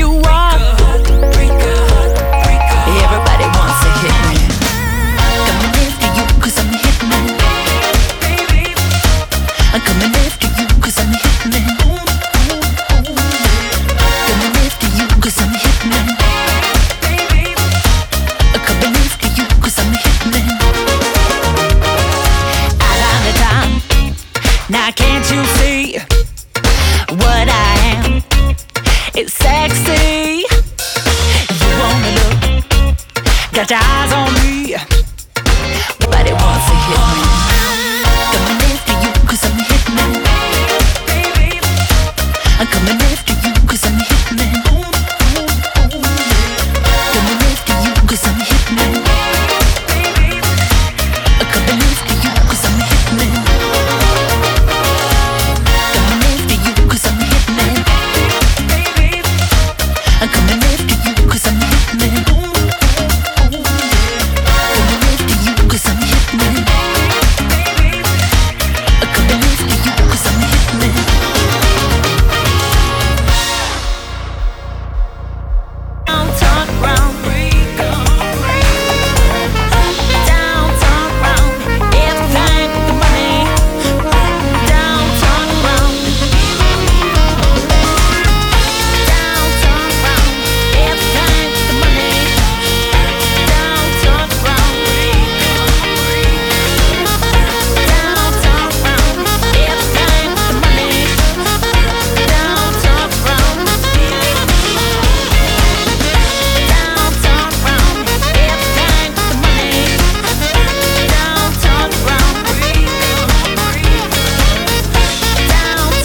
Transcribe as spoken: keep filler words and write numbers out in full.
you off. Everybody wants to hit me. Coming after you cause I'm a hitman. I'm coming after you cause I'm a hitman. Coming after you cause I'm a hitman. I'm coming after you cause I'm a hitman. Out on the time. Now can't you see what I am? It's sexy. You wanna look, got your eyes on me. Nobody wants to hit me. Coming after you cause I'm a hitman. I'm coming after you cause I'm a hitman. Coming after you cause I'm a hitman. I'm coming after you cause I'm a hitman. Coming after you cause I'm a hitman. I'm coming